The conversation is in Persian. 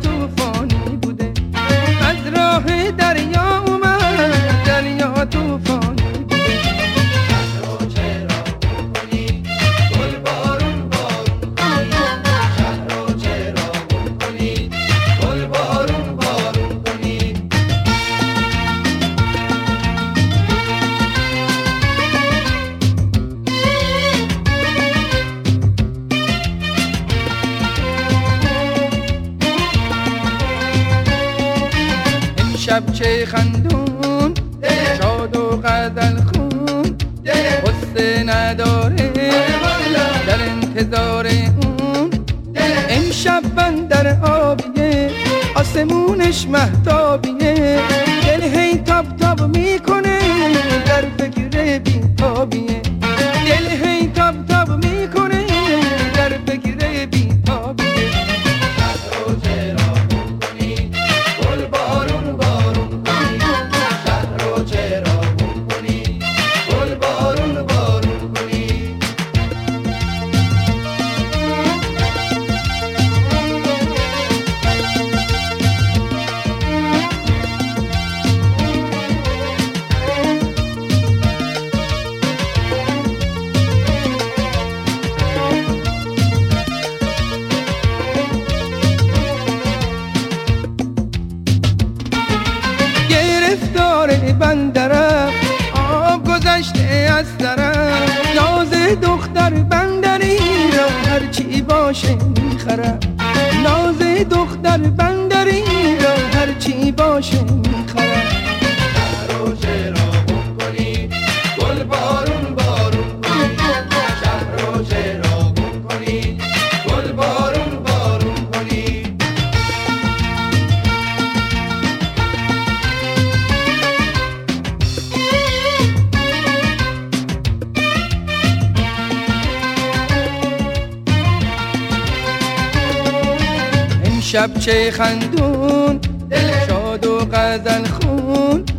طوفانی بوده، از راه دریا اومد دریا طوفانی بوده. شهر رو چرا گل کنی گل بارون بارون کنی، شهر رو چرا گل کنی گل بارون بارون کنی. امشب چه خندون شاد و غزل خون، غصه نداره در انتظار اون. امشب بندر آبیه آسمونش مهتابیه، دل هی تاب تاب میکنه در فکر بیتابیه، دل هی تاب تاب میکنه در فکر بیتابیه. شهر رو چرا گل کنی گل بارون بارون کنی، شهر رو چرا گل کنی گل بارون بارون کنی. گرفتار بندرم آب گذشته از سرم، ناز دختر بندری را هرچی باشه میخرم، ناز دختر بندری را هرچی باشه میخرم. شهر رو چرا گل کنی گل بارون بارون کنی، شهر رو چرا گل کنی گل بارون بارون کنی. امشب چه خندون شاد و غزل خون،